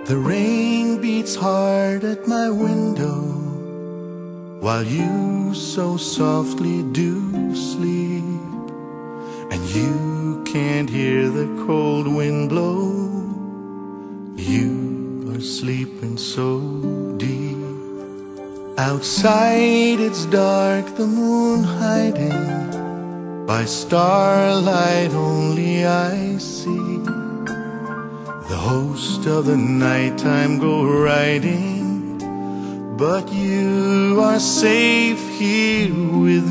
The rain beats hard at my window, while you so softly do sleep, and you can't hear the cold wind blow. You are sleeping so deep. Outside it's dark, the moon hiding, by starlight only I see the host of the nighttime go riding, but you are safe here with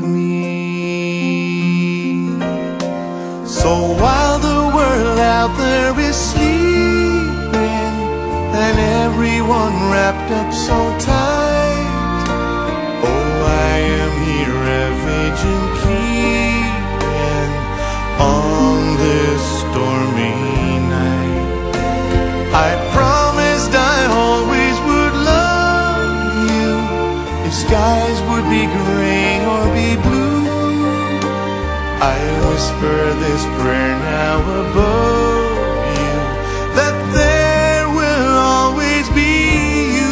me. So while the world out there is sleeping, and everyone wrapped up so tight, oh, I am here a vigil keeping on this stormy night. I promised I always would love you, if skies would be gray or be blue. I whisper this prayer now above you, that there will always be you.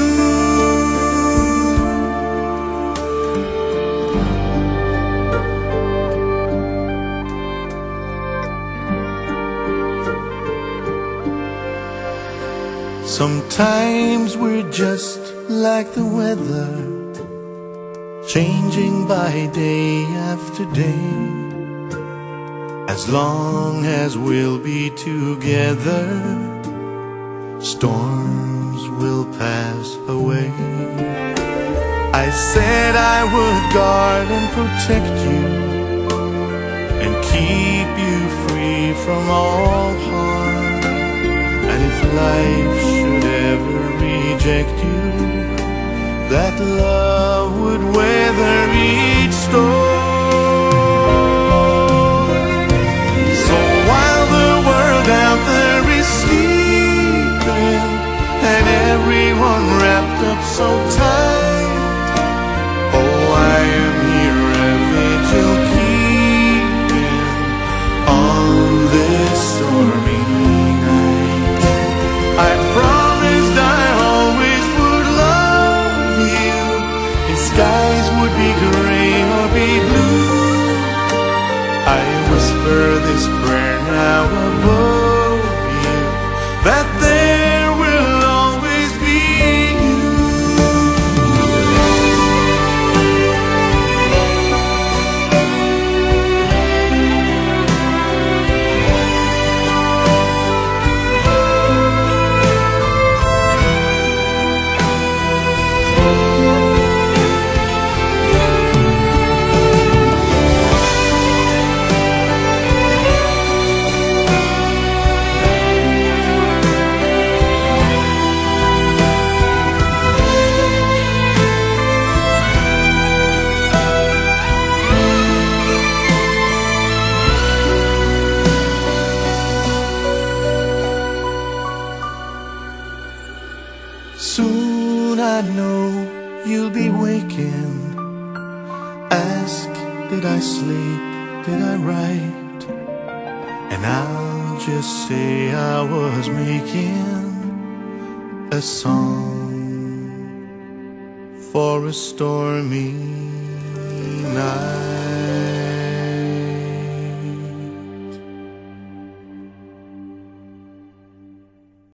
Sometimes we're just like the weather, changing by day after day. As long as we'll be together, storms will pass away. I said I would guard and protect you, and keep you free from all harm. And if life should ever reject you, that love would weather each storm. So while the world out there is sleeping, and everyone wrapped up so tight, oh, I am here a vigil keeping on this stormy night. I promised I always would love you, if skies would be gray or be blue. I whisper this prayer now above you, that there will always be you. Soon I know you'll be waking. Ask, did I sleep, did I write? And I'll just say I was making a song for a stormy